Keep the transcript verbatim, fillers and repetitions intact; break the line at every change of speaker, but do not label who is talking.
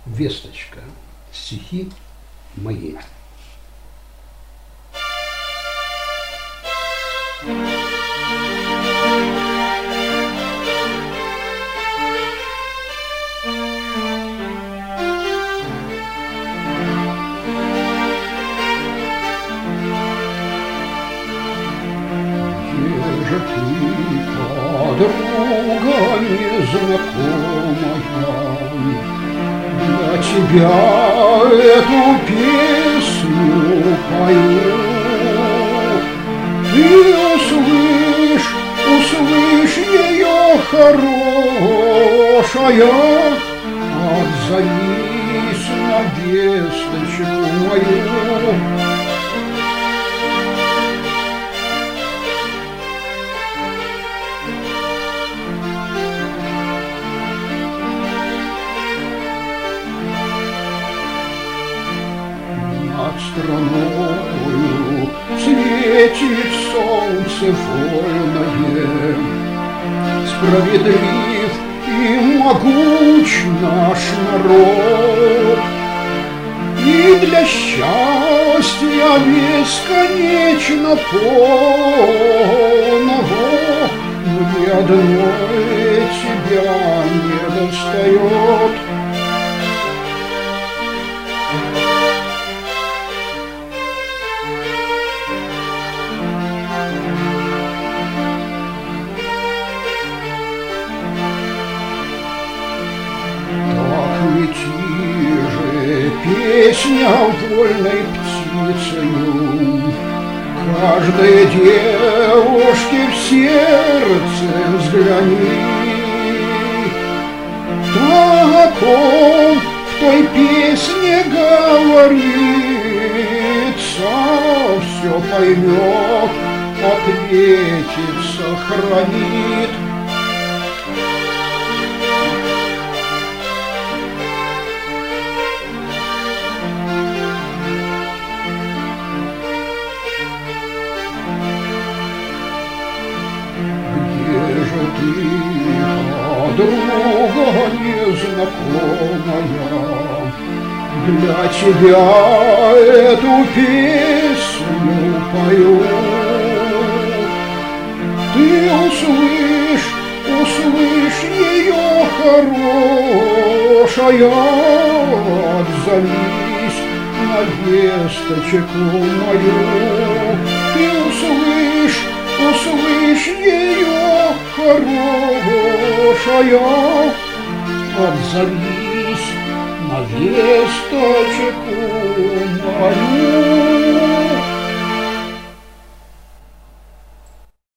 Весточка. Стихи мои. Где же ты, подруга незнакомая? Для тебя эту песню пою. Ты услышь, услышь ее хорошая, отзовись на весточку мою. Над страною светит солнце вольное, справедлив и могуч наш народ. И для счастья бесконечно полного мне одной тебя не достает. Лети же, песня вольной птицею, каждой девушке в сердце взгляни. То, о ком в той песне говорится, все поймет, ответит, сохранит. Где же ты, подруга незнакомая? Для тебя эту песню пою. Ты услышь, услышь ее хорошая, отзовись на весточку мою. Ты услышь, услышь ее хорошая, отзовись на весточку мою.